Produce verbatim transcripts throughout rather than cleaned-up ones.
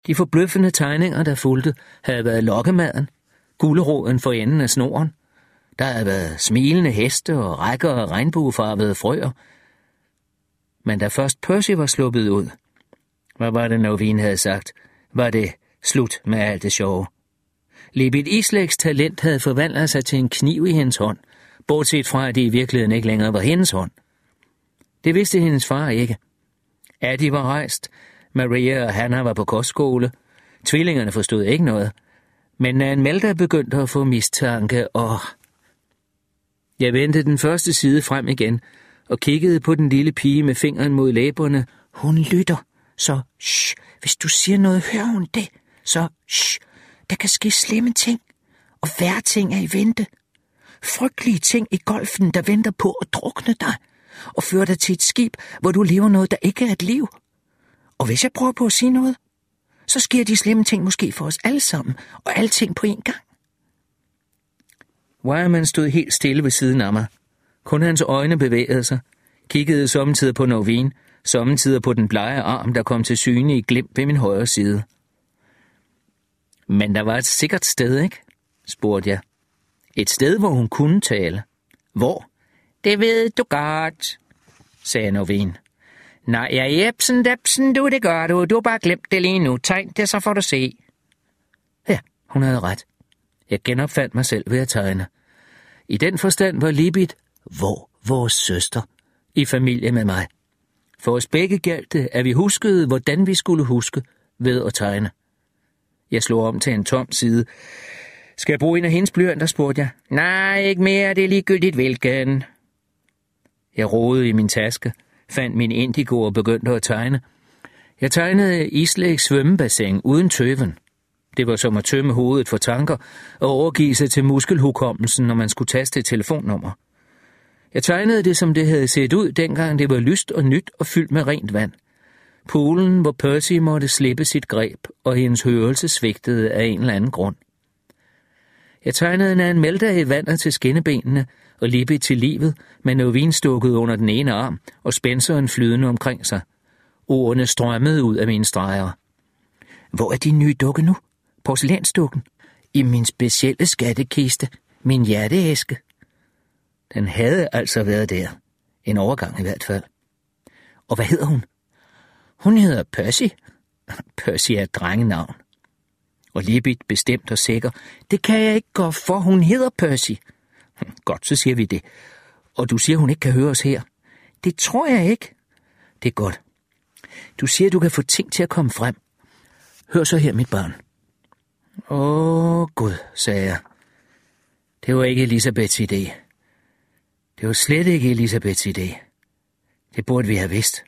De forbløffende tegninger, der fulgte, havde været lokkemaden, guleroden for enden af snoren. Der havde været smilende heste og rækker af regnbuefarvede frøer. Men da først Percy var sluppet ud, hvad var det, Novin havde sagt, var det slut med alt det sjove. Libit Islægs talent havde forvandlet sig til en kniv i hendes hånd, bortset fra, at det i virkeligheden ikke længere var hendes hånd. Det vidste hendes far ikke. Addie var rejst, Maria og Hannah var på kostskole, tvillingerne forstod ikke noget, men Nan Melda begyndte at få mistanke, og... Jeg vendte den første side frem igen, og kiggede på den lille pige med fingeren mod læberne. Hun lytter, så shh, hvis du siger noget, hører hun det, så shh, der kan ske slemme ting, og værre ting er i vente. Frygtelige ting i golfen, der venter på at drukne dig, og føre dig til et skib, hvor du lever noget, der ikke er et liv. Og hvis jeg prøver på at sige noget, så sker de slemme ting måske for os alle sammen, og alting på en gang. Wireman stod helt stille ved siden af mig. Kun hans øjne bevægede sig, kiggede sommetider på Novin, sommetider på den blege arm, der kom til syne i glimt ved min højre side. Men der var et sikkert sted, ikke? Spurgte jeg. Et sted, hvor hun kunne tale. Hvor? Det ved du godt, sagde Novin. Nej, ja, jepsen, depsen, du, det gør du. Du har bare glemt det lige nu. Tegn det, så får du se. Ja, hun havde ret. Jeg genopfandt mig selv ved at tegne. I den forstand var Libit, hvor vores søster, i familie med mig. For os begge galt det, at vi huskede, hvordan vi skulle huske ved at tegne. Jeg slog om til en tom side. Skal jeg bruge en af hendes blyanter, spurgte jeg. Nej, ikke mere, det er ligegyldigt hvilken. Jeg rodede i min taske, fandt min indigo og begyndte at tegne. Jeg tegnede Islægs svømmebassin uden tøven. Det var som at tømme hovedet for tanker og overgive sig til muskelhukommelsen, når man skulle taste et telefonnummer. Jeg tegnede det, som det havde set ud, dengang det var lyst og nyt og fyldt med rent vand. Poolen, hvor Percy måtte slippe sit greb, og hendes hørelse svigtede af en eller anden grund. Jeg tegnede Nan Melda i vandet til skinnebenene og Libby til livet, med Novin stukket under den ene arm og Spenceren flydende omkring sig. Ordene strømmede ud af mine streger. Hvor er din nye dukke nu? Porcelænsdukken? I min specielle skattekiste. Min hjerteæske. Den havde altså været der. En overgang i hvert fald. Og hvad hedder hun? Hun hedder Percy. Percy er et drengenavn. Og Libby bestemt og sikker. Det kan jeg ikke gå for, hun hedder Percy. Godt, så siger vi det. Og du siger, hun ikke kan høre os her. Det tror jeg ikke. Det er godt. Du siger, du kan få ting til at komme frem. Hør så her, mit barn. Åh, Gud, sagde jeg. Det var ikke Elisabeths idé. Det var slet ikke Elisabeths idé. Det burde vi have vidst.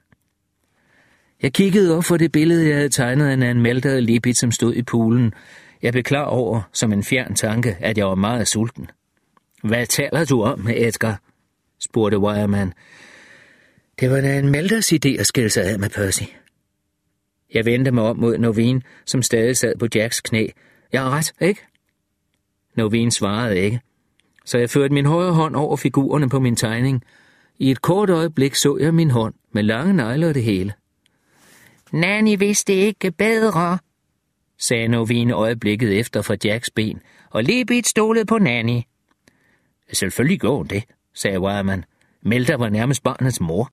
Jeg kiggede op for det billede, jeg havde tegnet af Nan Melda og Libby, som stod i poolen. Jeg blev klar over, som en fjern tanke, at jeg var meget sulten. Hvad taler du om med Edgar? Spurgte Wireman. Det var Nan Meldas idé at skille sig af med Percy. Jeg vendte mig om mod Novin, som stadig sad på Jacks knæ. Jeg har ret, ikke? Novin svarede ikke, så jeg førte min højre hånd over figurerne på min tegning. I et kort øjeblik så jeg min hånd, med lange negler og det hele. Nanny vidste ikke bedre, sagde Novin øjeblikket efter fra Jacks ben, og Libby stolede på Nanny. Selvfølgelig går hun det, sagde Wireman. Melda var nærmest barnets mor.